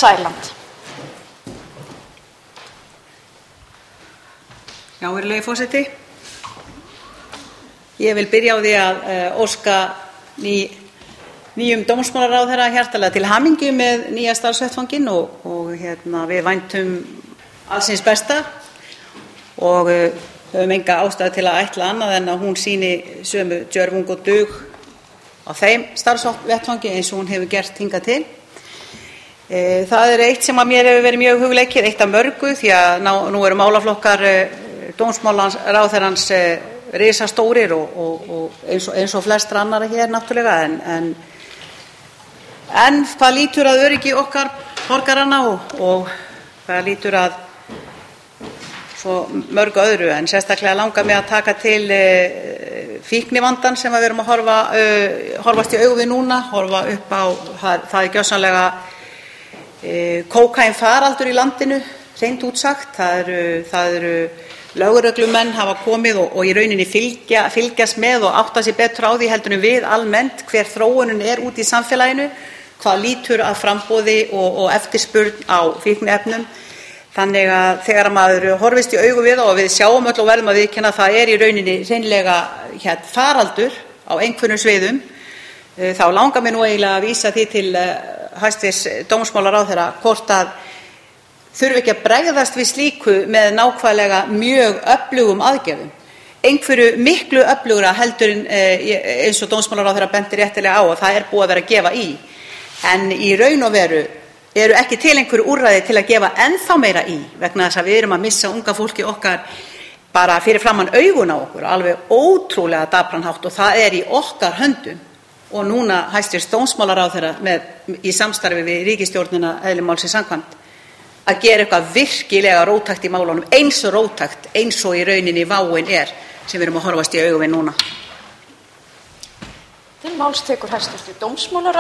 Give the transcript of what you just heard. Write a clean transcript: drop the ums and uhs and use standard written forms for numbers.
Sæland. Já, virðulegi forseti. Ég vil byrja á því að óska nýjum dómsmálaráðherra hjartanlega til hamingju með nýja starfsvettvanginn og við væntum allsins besta og höfum enga ástæðu til að ætla annað en að hún sýni sömu djörfung og dug á þeim starfsvettvangi eins og hún hefur gert hingað til. Það eitt sem að mér hefur verið mjög hugleikið, eitt af mörgu, því að nú eru málaflokkar dómsmálaráðherrans risastórir og eins og flestra annarra hér náttúrulega en hvað lítur að öryggi okkar borgaranna og hvað lítur að svo mörgu öðru, en sérstaklega langar mig að taka til fíknivandan sem við erum að horfast í augu við núna, horfa upp á það gjörsamlega kókaínfaraldur í landinu, hreint út sagt. Það eru lögreglumenn hafa komið og í rauninni fylgjast með og átta sig betur á því heldur en við almennt hver þróunin út í samfélaginu, hvað lítur að framboði og eftirspurn á fíkniefnum. Þannig að þegar maður horfist í augu við og við sjáum öll og verðum að viðurkenna að það í rauninni hreinlega faraldur á einhverjum sviðum, þá langar mér nú eiginlega að vísa því til hæstvirts dómsmálaráðherra hvort að þurfi ekki að bregðast við slíku með nákvæmlega mjög öflugum aðgerðum, einhverju miklu öflugra heldur en eins og dómsmálaráðherra benti réttilega á að það búið að vera að gefa í, en í raun og veru eru ekki til einhverju úrræði til að gefa ennþá meira í, vegna þess að við erum að missa unga fólki okkar bara fyrir framan augun á okkur, alveg ótrúlega dapran hátt, og það í okkar höndum. Og núna hæstvirts dómsmálaráðherra í samstarfi við ríkisstjórnina eðli málsins samkvæmt að gera eitthvað virkilega róttækt í málunum, eins og róttækt eins og í rauninni váin sem við erum að horfast í augu við núna. Til máls tekur hæstvirtur dómsmálaráðherra.